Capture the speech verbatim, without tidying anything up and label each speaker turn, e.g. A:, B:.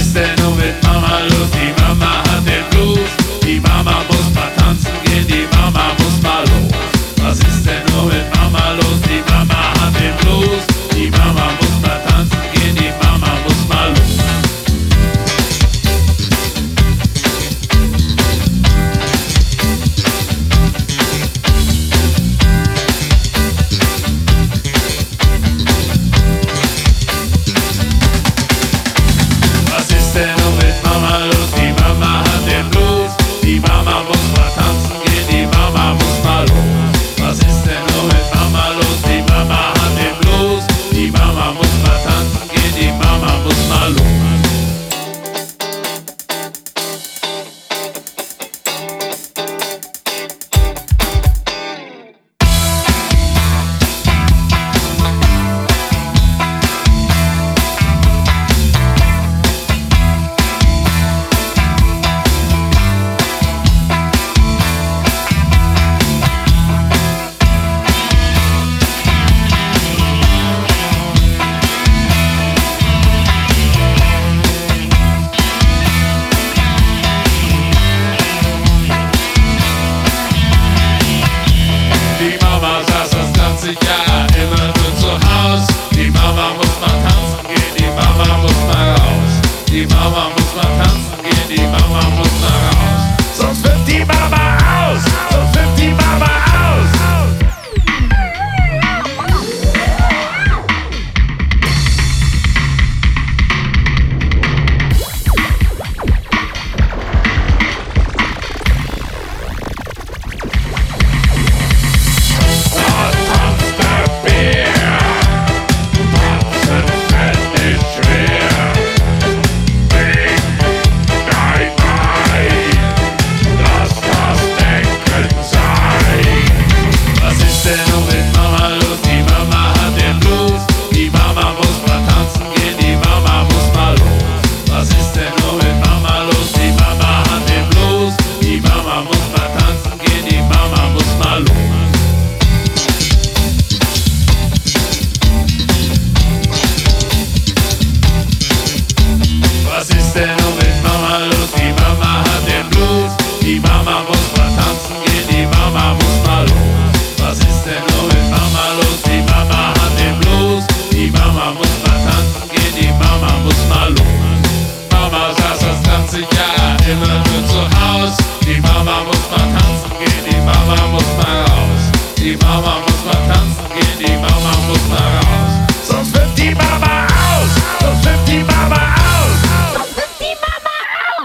A: ist denn nun mit Mama los? Die Mama hat den Blues. Die Mama muss mal tanzen gehen, die Mama muss mal los. Was ist denn nun mit Mama los? Die Mama hat den Blues. Die Mama muss mal tanzen gehen, die Mama muss mal los. Was ist denn nun mit Mama los? Die Mama hat den Blues. Die Mama muss mal tanzen gehen, die Mama muss mal los. Was ist denn nun mit Mama los? Die Mama hat den Blues. Die Mama muss mal tanzen gehen, die Mama muss mal los. Die Mama saß das ganze Jahr immer nur zu Haus. Die Mama muss mal tanzen gehen, die Mama muss mal raus. Die Mama muss mal tanzen gehen, die Mama muss mal raus. Sonst wird die Mama aus, sonst wird die Mama aus. Was ist denn nun mit Mama los? Die Mama hat den Blues. Die Mama muss mal tanzen gehen, die Mama muss mal los. Was ist denn nun mit Mama los? Die Mama hat den Blues. Die Mama muss mal tanzen gehen, die Mama muss mal los. Was ist denn nun mit Mama los? Die Mama hat den Blues. Die Mama muss mal tanzen gehen, die Mama muss mal los. Was ist denn nun mit Mama los? Die Mama hat den Blues. Die Mama muss mal tanzen gehen, die Mama muss mal los. Mama saß das ganze Jahr immer nur zu Haus. Die Mama muss mal tanzen gehen, die Mama muss mal raus. Die Mama muss mal tanzen gehen, die Mama